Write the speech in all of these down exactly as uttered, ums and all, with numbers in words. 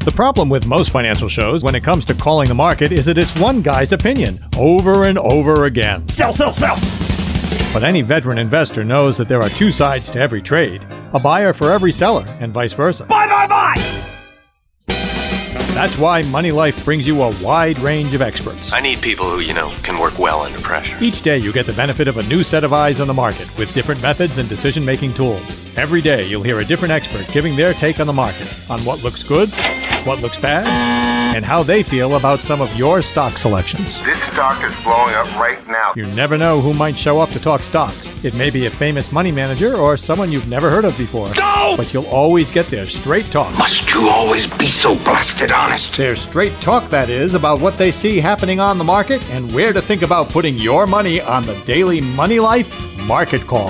The problem with most financial shows when it comes to calling the market is that it's one guy's opinion over and over again. Sell, sell, sell! But any veteran investor knows that there are two sides to every trade, a buyer for every seller, and vice versa. Buy, buy, buy! That's why Money Life brings you a wide range of experts. I need people who, you know, can work well under pressure. Each day you get the benefit of a new set of eyes on the market with different methods and decision-making tools. Every day you'll hear a different expert giving their take on the market, on what looks good, what looks bad, and how they feel about some of your stock selections. This stock is blowing up right now. You never know who might show up to talk stocks. It may be a famous money manager or someone you've never heard of before. No! But you'll always get their straight talk. Must you always be so blasted honest? Their straight talk, that is, about what they see happening on the market and where to think about putting your money on the daily Money Life Market Call.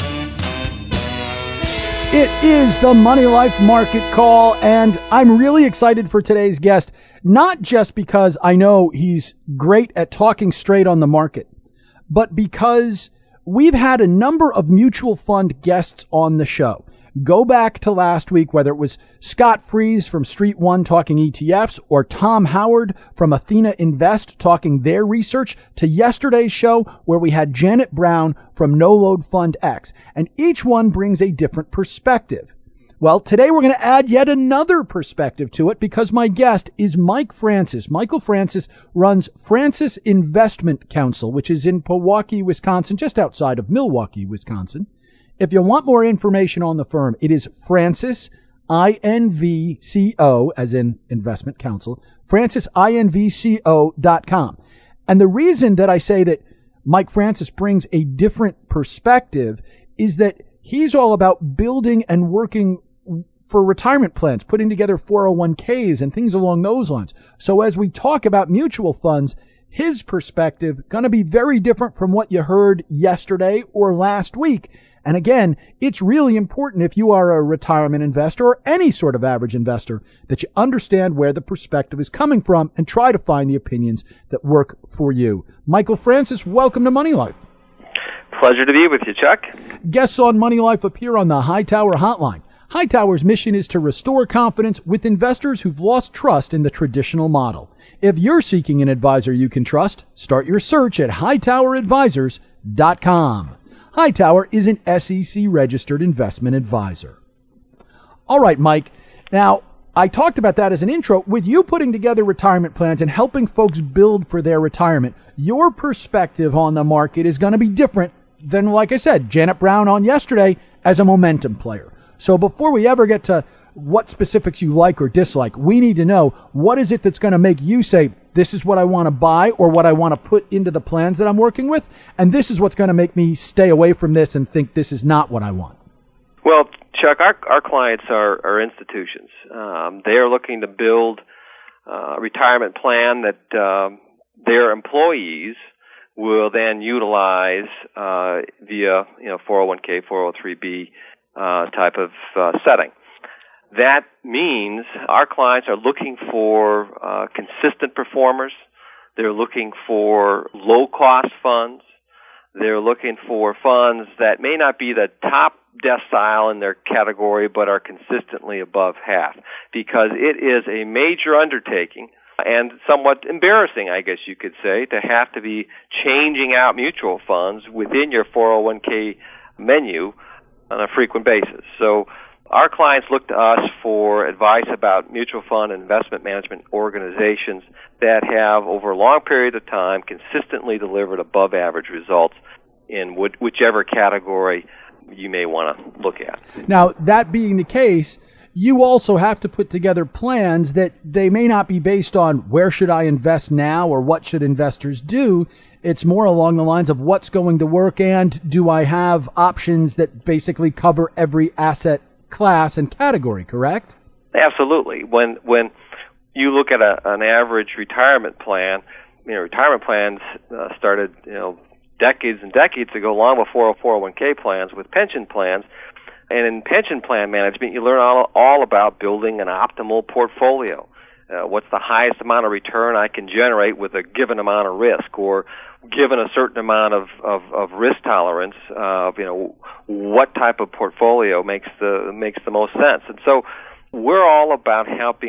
It is the Money Life Market Call, and I'm really excited for today's guest, not just because I know he's great at talking straight on the market, but because we've had a number of mutual fund guests on the show. Go back to last week, whether it was Scott Fries from Street One talking E T Fs or Tom Howard from Athena Invest talking their research, to yesterday's show where we had Janet Brown from No Load Fund X. And each one brings a different perspective. Well, today we're going to add yet another perspective to it because my guest is Mike Francis. Michael Francis runs Francis Investment Counsel, which is in Pewaukee, Wisconsin, just outside of Milwaukee, Wisconsin. If you want more information on the firm, it is Francis, I N V C O, as in Investment Counsel, francis invco dot com. And the reason that I say that Mike Francis brings a different perspective is that he's all about building and working for retirement plans, putting together four oh one k's and things along those lines. So as we talk about mutual funds, his perspective going to be very different from what you heard yesterday or last week. And again, it's really important if you are a retirement investor or any sort of average investor that you understand where the perspective is coming from and try to find the opinions that work for you. Michael Francis, welcome to Money Life. Pleasure to be with you, Chuck. Guests on Money Life appear on the Hightower Hotline. Hightower's mission is to restore confidence with investors who've lost trust in the traditional model. If you're seeking an advisor you can trust, start your search at hightower advisors dot com. Hightower is an S E C-registered investment advisor. All right, Mike. Now, I talked about that as an intro. With you putting together retirement plans and helping folks build for their retirement, your perspective on the market is going to be different than, like I said, Janet Brown on yesterday as a momentum player. So before we ever get to what specifics you like or dislike, we need to know what is it that's going to make you say, this is what I want to buy or what I want to put into the plans that I'm working with, and this is what's going to make me stay away from this and think this is not what I want. Well, Chuck, our, our clients are, are institutions. Um, they are looking to build uh, a retirement plan that um, their employees will then utilize uh, via you know four oh one k, four oh three b uh, type of uh, setting. That means our clients are looking for uh, consistent performers. They're looking for low-cost funds. They're looking for funds that may not be the top decile in their category, but are consistently above half, because it is a major undertaking and somewhat embarrassing, I guess you could say, to have to be changing out mutual funds within your four oh one k menu on a frequent basis. So our clients look to us for advice about mutual fund and investment management organizations that have, over a long period of time, consistently delivered above-average results in whichever category you may want to look at. Now, that being the case, you also have to put together plans that they may not be based on where should I invest now or what should investors do. It's more along the lines of what's going to work and do I have options that basically cover every asset class and category, correct? Absolutely. When when you look at a, an average retirement plan, you know, retirement plans uh, started, you know, decades and decades ago, long before four oh one k plans, with pension plans. And in pension plan management, you learn all, all about building an optimal portfolio. Uh, what's the highest amount of return I can generate with a given amount of risk, or given a certain amount of, of, of risk tolerance, uh, you know, what type of portfolio makes the makes the most sense. And so we're all about helping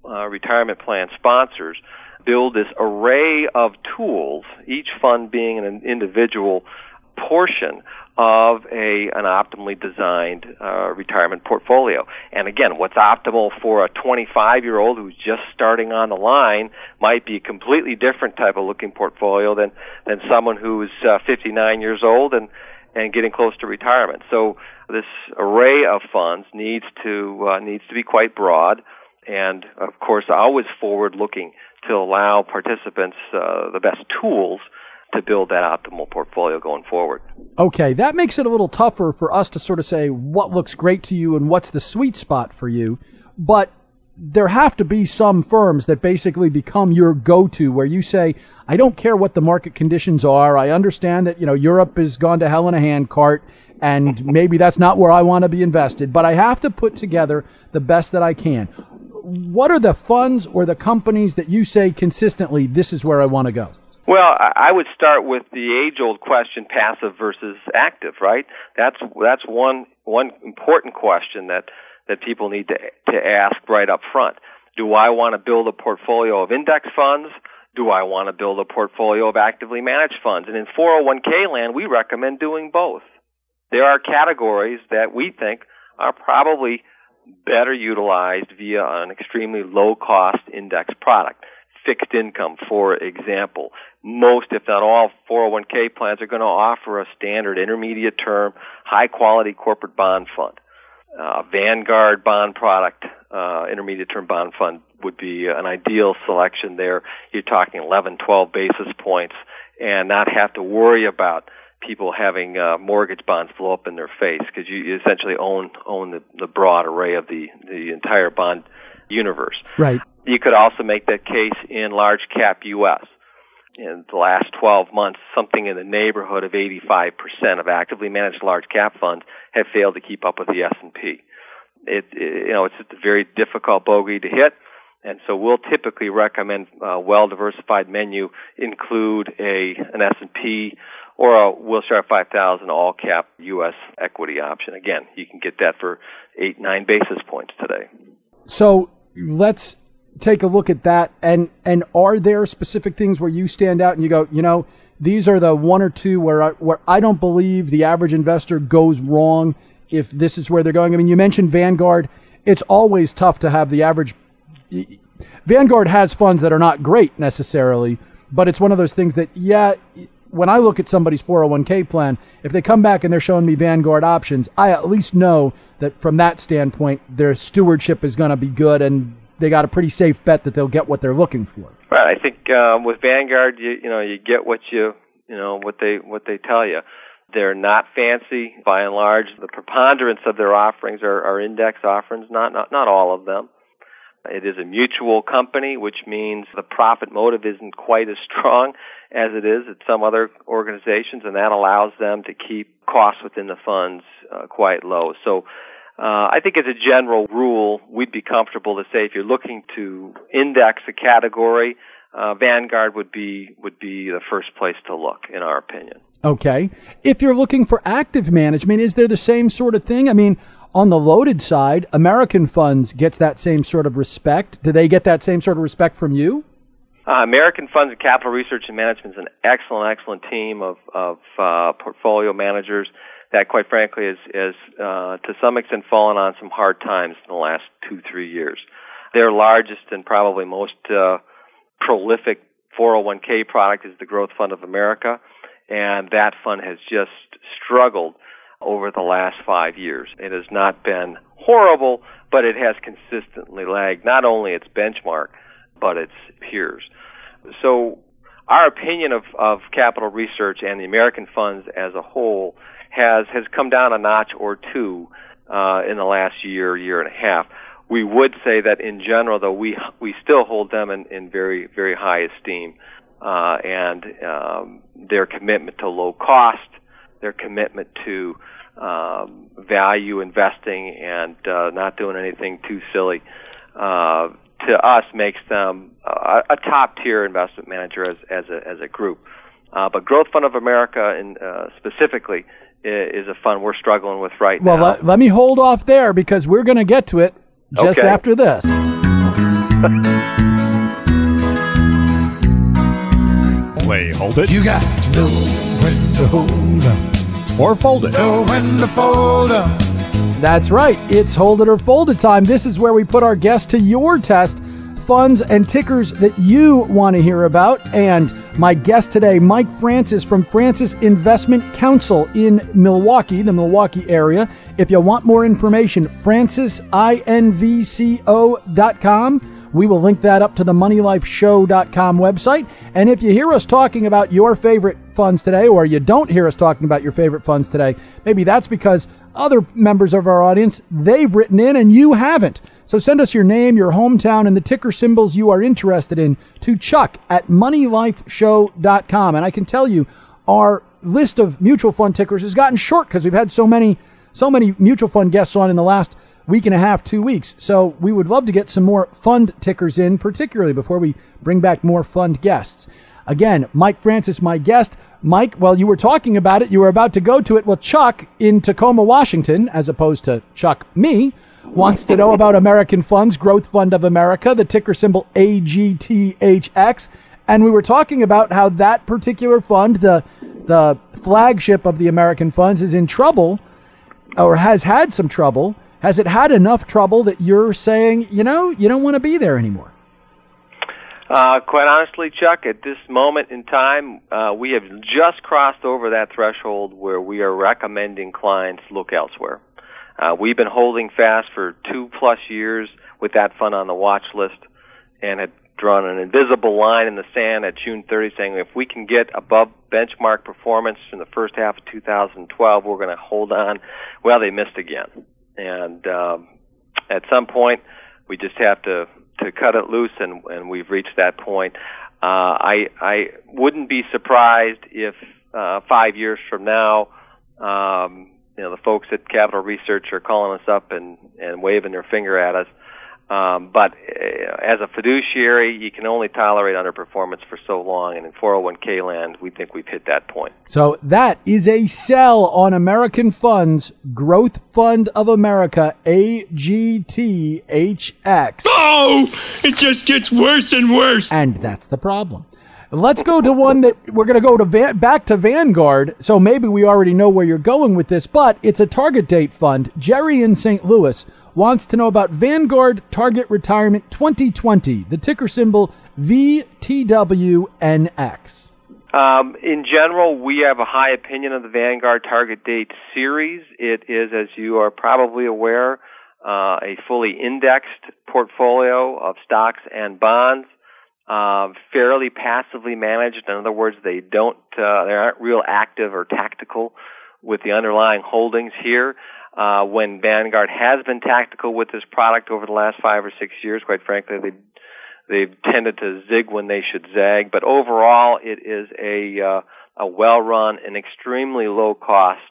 uh, retirement plan sponsors build this array of tools, each fund being an individual portion of a an optimally designed uh, retirement portfolio. And again, what's optimal for a twenty-five-year-old who's just starting on the line might be a completely different type of looking portfolio than than someone who's uh, fifty-nine years old and and getting close to retirement. So this array of funds needs to uh, needs to be quite broad, and of course always forward-looking to allow participants uh, the best tools to build that optimal portfolio going forward. Okay, that makes it a little tougher for us to sort of say what looks great to you and what's the sweet spot for you. But there have to be some firms that basically become your go-to where you say, I don't care what the market conditions are. I understand that, you know, Europe has gone to hell in a handcart and maybe that's not where I want to be invested, but I have to put together the best that I can. What are the funds or the companies that you say consistently, this is where I want to go? Well, I would start with the age-old question, passive versus active, right? That's that's one one important question that, that people need to to ask right up front. Do I want to build a portfolio of index funds? Do I want to build a portfolio of actively managed funds? And in four oh one k land, we recommend doing both. There are categories that we think are probably better utilized via an extremely low-cost index product. Fixed income, for example. Most, if not all, four oh one k plans are going to offer a standard intermediate term, high-quality corporate bond fund. Uh, Vanguard bond product, uh, intermediate term bond fund would be an ideal selection there. You're talking eleven, twelve basis points and not have to worry about people having uh, mortgage bonds blow up in their face because you, you essentially own own the, the broad array of the, the entire bond universe. Right. You could also make that case in large cap U S. In the last twelve months, something in the neighborhood of eighty-five percent of actively managed large cap funds have failed to keep up with the S and P. It, it, you know, it's a very difficult bogey to hit, and so we'll typically recommend a well-diversified menu include a an S and P or a Wilshire five thousand all-cap U S equity option. Again, you can get that for eight, nine basis points today. So let's take a look at that. And, and are there specific things where you stand out and you go, you know, these are the one or two where I, where I don't believe the average investor goes wrong if this is where they're going? I mean, you mentioned Vanguard. It's always tough to have the average. Vanguard has funds that are not great necessarily, but it's one of those things that, yeah, when I look at somebody's four oh one k plan, if they come back and they're showing me Vanguard options, I at least know that from that standpoint, their stewardship is going to be good and they got a pretty safe bet that they'll get what they're looking for. Right. I think um, with Vanguard, you, you know, you get what you, you know, what they what they tell you. They're not fancy by and large. The preponderance of their offerings are, are index offerings, not, not not all of them. It is a mutual company, which means the profit motive isn't quite as strong as it is at some other organizations, and that allows them to keep costs within the funds uh, quite low. So uh, I think as a general rule, we'd be comfortable to say if you're looking to index a category, uh, Vanguard would be would be the first place to look, in our opinion. Okay. If you're looking for active management, is there the same sort of thing? I mean, on the loaded side, American Funds gets that same sort of respect. Do they get that same sort of respect from you? Uh, American Funds and Capital Research and Management is an excellent, excellent team of, of uh, portfolio managers that, quite frankly, is, is uh, to some extent fallen on some hard times in the last two, three years. Their largest and probably most uh, prolific four oh one k product is the Growth Fund of America, and that fund has just struggled over the last five years. It has not been horrible, but it has consistently lagged not only its benchmark, but its peers. So our opinion of, of capital research and the American funds as a whole has, has come down a notch or two uh, in the last year, year and a half. We would say that in general, though, we we still hold them in, in very, very high esteem, uh, and um, their commitment to low cost, their commitment to um, value investing and uh, not doing anything too silly, uh, to us makes them a, a top-tier investment manager as, as, a, as a group. Uh, but Growth Fund of America in, uh, specifically is a fund we're struggling with right well, now. Well, let, let me hold off there because we're going to get to it just okay. after this. Play Hold It. You got to know when to hold up. Or Fold It. Know when to fold up. That's right. It's Hold It or Fold It time. This is where we put our guests to your test. Funds and tickers that you want to hear about. And my guest today, Mike Francis from Francis Investment Counsel in Milwaukee, the Milwaukee area. If you want more information, francis invco dot com. We will link that up to the money life show dot com website. And if you hear us talking about your favorite funds today, or you don't hear us talking about your favorite funds today, maybe that's because other members of our audience, they've written in and you haven't. So send us your name, your hometown, and the ticker symbols you are interested in to Chuck at money life show dot com. And I can tell you, our list of mutual fund tickers has gotten short because we've had so many, so many mutual fund guests on in the last week and a half, two weeks. So we would love to get some more fund tickers in, particularly before we bring back more fund guests. Again, Mike Francis, my guest. Mike, well, you were talking about it. You were about to go to it. Well, Chuck in Tacoma, Washington, as opposed to Chuck me, wants to know about American Funds, Growth Fund of America, the ticker symbol A G T H X. And we were talking about how that particular fund, the the flagship of the American Funds, is in trouble or has had some trouble. Has it had enough trouble that you're saying, you know, you don't want to be there anymore? Uh, quite honestly, Chuck, at this moment in time, uh, we have just crossed over that threshold where we are recommending clients look elsewhere. Uh, we've been holding fast for two plus years with that fund on the watch list and had drawn an invisible line in the sand at June thirtieth saying if we can get above benchmark performance in the first half of two thousand twelve, we're going to hold on. Well, they missed again. And um, at some point, we just have to, to cut it loose, and, and we've reached that point. Uh, I, I wouldn't be surprised if uh, five years from now, um, you know, the folks at Capital Research are calling us up and, and waving their finger at us. Um, but uh, as a fiduciary, you can only tolerate underperformance for so long, and in four oh one k land, we think we've hit that point. So that is a sell on American Funds, Growth Fund of America, A G T H X. Oh, it just gets worse and worse. And that's the problem. Let's go to one that we're going to go to Van, back to Vanguard. So maybe we already know where you're going with this, but it's a target date fund. Jerry in Saint Louis wants to know about Vanguard Target Retirement twenty twenty, the ticker symbol V T W N X. Um, in general, we have a high opinion of the Vanguard Target Date series. It is, as you are probably aware, uh, a fully indexed portfolio of stocks and bonds. Uh, fairly passively managed. In other words, they don't, uh, they aren't real active or tactical with the underlying holdings here. Uh, when Vanguard has been tactical with this product over the last five or six years, quite frankly, they, they've tended to zig when they should zag. But overall, it is a, uh, a well-run and extremely low-cost,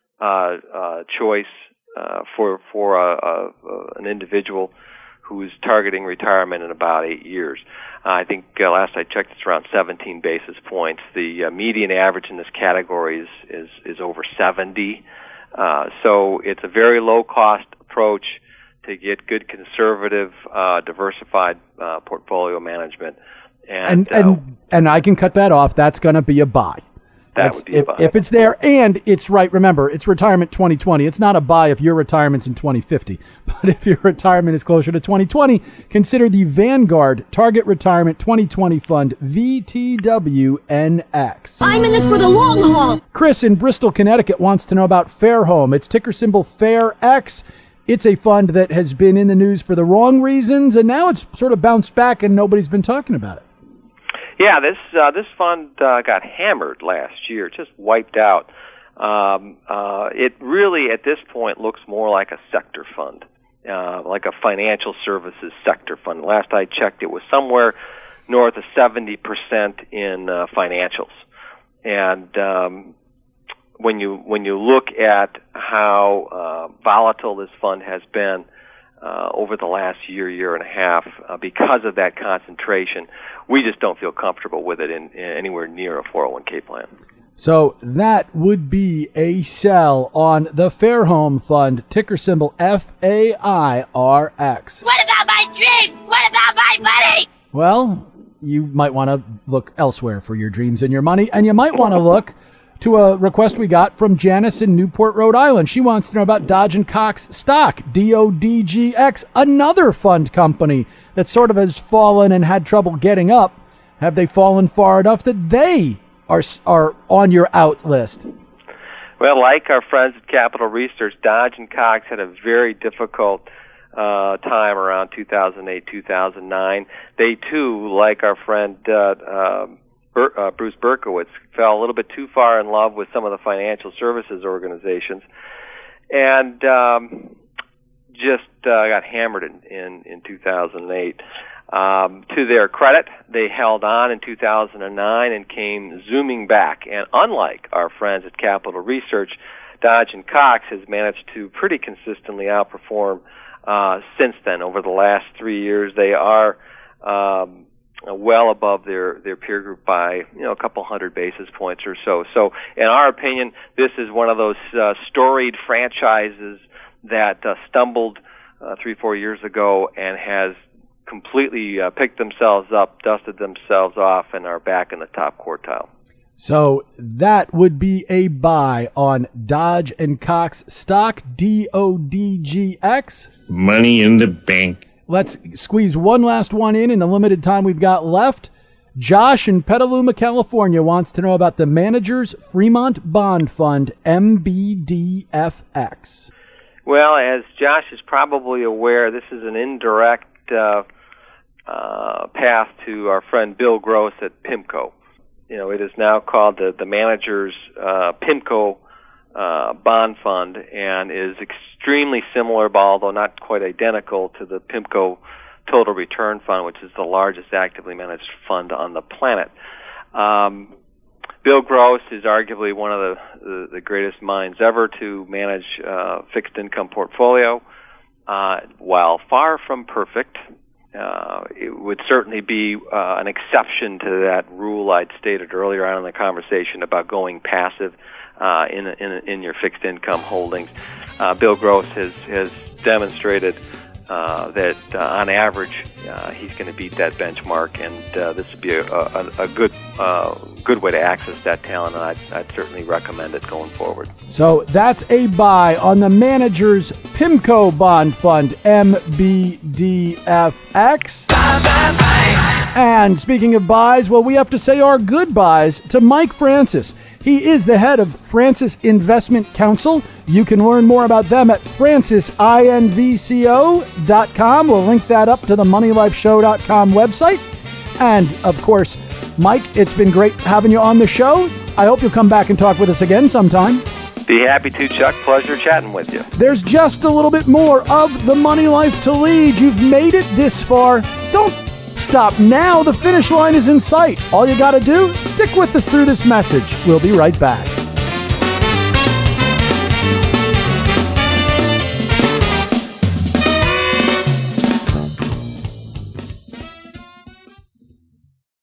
uh, uh, choice, uh, for, for a, a, an individual who's targeting retirement in about eight years. Uh, I think uh, last I checked, it's around seventeen basis points. The uh, median average in this category is is, is over seventy. Uh, so it's a very low-cost approach to get good, conservative, uh, diversified uh, portfolio management. And and, and, uh, and I can cut that off. That's going to be a buy. That That's, would be a if, buy. if it's there, and it's right. Remember, it's retirement twenty twenty. It's not a buy if your retirement's in twenty fifty. But if your retirement is closer to twenty twenty, consider the Vanguard Target Retirement twenty twenty Fund, V T W N X. I'm in this for the long haul. Chris in Bristol, Connecticut wants to know about Fairhome. It's ticker symbol FairX. It's a fund that has been in the news for the wrong reasons, and now it's sort of bounced back and nobody's been talking about it. Yeah, this uh, this fund uh, got hammered last year, just wiped out. Um, uh, it really, at this point, looks more like a sector fund, uh, like a financial services sector fund. Last I checked, it was somewhere north of seventy percent in uh, financials. And um, when you when you look at how uh, volatile this fund has been Uh, over the last year, year and a half, uh, because of that concentration, we just don't feel comfortable with it in, in anywhere near a four oh one k plan. So that would be a sell on the Fairhome Fund, ticker symbol F A I R X. What about my dreams? What about my well, you might want to look elsewhere for your dreams and your money, and you might want to look to a request we got from Janice in Newport, Rhode Island. She wants to know about Dodge and Cox stock, D O D G X, another fund company that sort of has fallen and had trouble getting up. Have they fallen far enough that they are are on your out list? Well, like our friends at Capital Research, Dodge and Cox had a very difficult uh, time around two thousand eight, two thousand nine. They, too, like our friend uh, uh, Ber- uh, Bruce Berkowitz, fell a little bit too far in love with some of the financial services organizations and um, just uh, got hammered in, in, in two thousand eight. Um, to their credit, they held on in two thousand nine and came zooming back. And unlike our friends at Capital Research, Dodge and Cox has managed to pretty consistently outperform uh, since then. Over the last three years, they are um, well above their, their peer group by, you know, a couple hundred basis points or so. So, in our opinion, this is one of those uh, storied franchises that uh, stumbled uh, three, four years ago and has completely uh, picked themselves up, dusted themselves off, and are back in the top quartile. So that would be a buy on Dodge and Cox stock, D O D G X. Money in the bank. Let's squeeze one last one in in the limited time we've got left. Josh in Petaluma, California wants to know about the Managers Fremont Bond Fund, M B D F X. Well, as Josh is probably aware, this is an indirect uh, uh, path to our friend Bill Gross at PIMCO. You know, it is now called the, the Managers uh, PIMCO uh, Bond Fund and is extremely similar, although not quite identical, to the PIMCO Total Return Fund, which is the largest actively managed fund on the planet. Um, Bill Gross is arguably one of the, the, the greatest minds ever to manage uh, fixed income portfolio. Uh, while far from perfect, uh, it would certainly be uh, an exception to that rule I'd stated earlier on in the conversation about going passive uh, in, in in your fixed income holdings. Uh, Bill Gross has has demonstrated uh, that uh, on average uh, he's going to beat that benchmark, and uh, this would be a, a, a good uh, good way to access that talent, and I'd, I'd certainly recommend it going forward. So that's a buy on the Managers PIMCO Bond Fund, M B D F X. Bye, bye, bye. And speaking of buys, well, we have to say our goodbyes to Mike Francis. He is the head of Francis Investment Counsel. You can learn more about them at francis invco dot com. We'll link that up to the money life show dot com website. And, of course, Mike, it's been great having you on the show. I hope you'll come back and talk with us again sometime. Be happy to, Chuck. Pleasure chatting with you. There's just a little bit more of The Money Life to lead. You've made it this far. Don't stop now. The finish line is in sight. All you got to do, stick with us through this message. We'll be right back.